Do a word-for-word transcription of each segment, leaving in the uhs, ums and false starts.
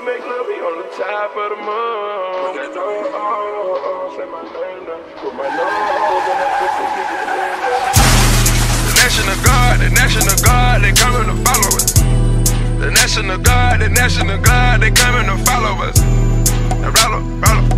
make love, we on the top of the moon. They know, oh, oh, oh, say my name now. Put my nose on that pussy, keep it in there. The National Guard, the National Guard, they coming to follow us. The National Guard, the National Guard, they coming to follow us. Now roll up, roll up.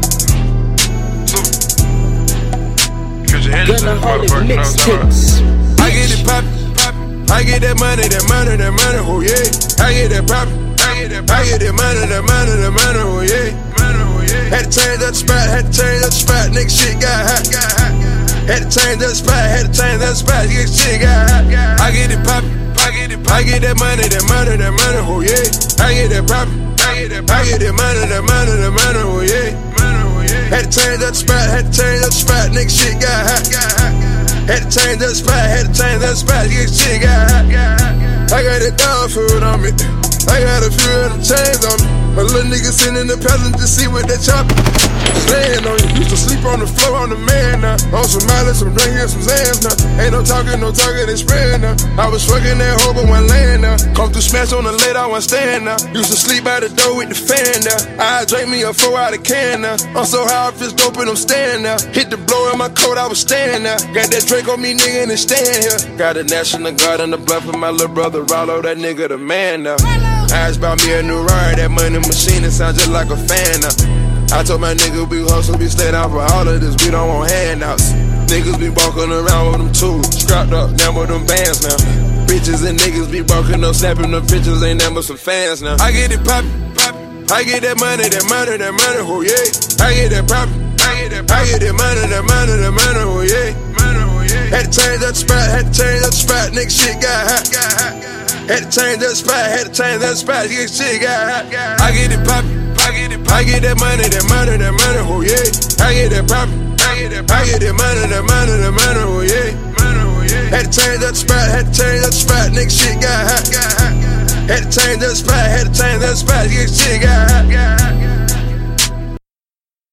So, cause your hands in the motherfucker, you know what I'm talking about. I get it poppin'. I get that money, that money, that money, oh yeah. I get that pop, I get that, I get that money, that money, that money, oh yeah. Had to change up the spot, had to change up the spot, nigga shit got hot, got hot. Had to change up the spot, had to change up the spot, nigga shit got hot. I get it pop, I get it, I get that money, that money, that money, oh yeah. I get that pop, I get that, I get that money, that money, that money, oh yeah. Had to change up the spot, had to change up the spot, nigga shit got hot, got hot. Had to change that spot, had to change that spot, get shit got hot. I got that dog food on me, I got a few of them chains on me. My little nigga sitting in the passenger seat with that chopper, laying on you. Used to sleep on the floor on the man now. On some mileage, some drink and some Zans now. Ain't no talking, no talking, they spread now. I was fucking that hoe but one laying now. Come through smash on the late, I wasn't staying now. Used to sleep by the door with the fan now. I drank me a four out of can now. I'm so high, I feel dope and I'm staying now. Hit the blow in my coat, I was staying now. Got that Drake on me, nigga, and it's staying here. Got a National Guard on the bluff of my little brother Rollo, that nigga the man now. Asked about me a new ride, that money machine, it sound just like a fan now. I told my nigga we hustle, we stay down for all of this, we don't want handouts. Niggas be walking around with them tools, strapped up, down with them bands now. Bitches and niggas be walking up, snapping them pictures, ain't nothing but some fans now. I get it poppin', poppin', I get that money, that money, that money, oh yeah. I get that poppin', I get that, I get that money, that money, that money, oh yeah. Had to change up the spot, had to change up the spot, nigga shit got hot, got hot. Had to change that spot, had to change that spot, get shit got hot. I get it poppin', I get it, I get that money, that money, that money, oh yeah. I get that poppin', I get that, I get that money, that money, that money, oh yeah. Had to change that spot, had to change that spot, nigga shit got hot, got hot. Had to change that spot, had to change that spot, get shit got hot, got hot.